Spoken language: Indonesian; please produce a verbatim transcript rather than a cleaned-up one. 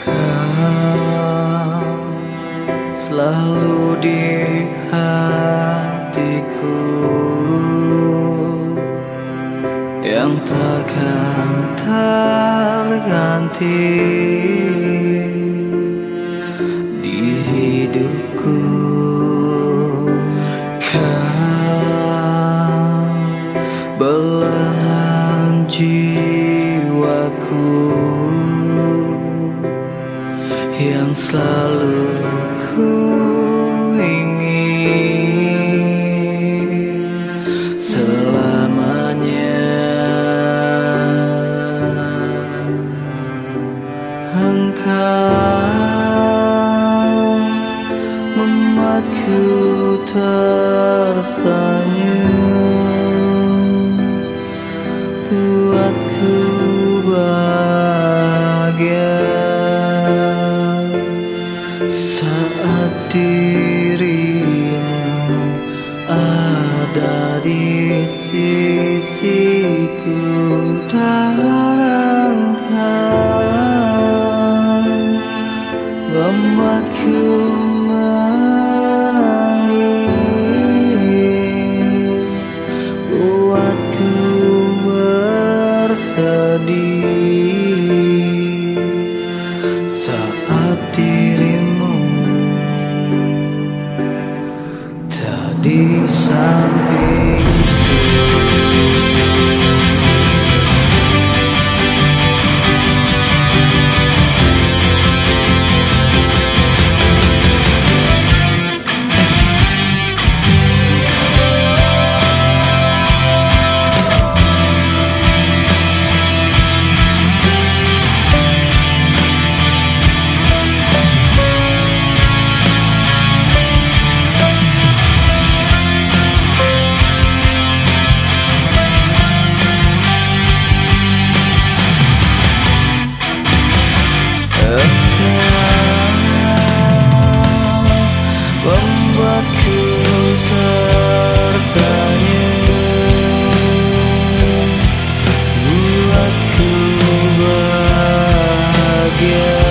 Kau selalu di hatiku, yang takkan terganti di hidupku. Kau belahan jiwaku, yang selalu ku ingin selamanya. Engkau membuatku tersenyum, buatku bahagia saat dirimu ada di sisiku. Dan kau membuatku menangis, buatku bersedih saat dirimu tak di sampingku. Membuatku tersenyum, buatku bahagia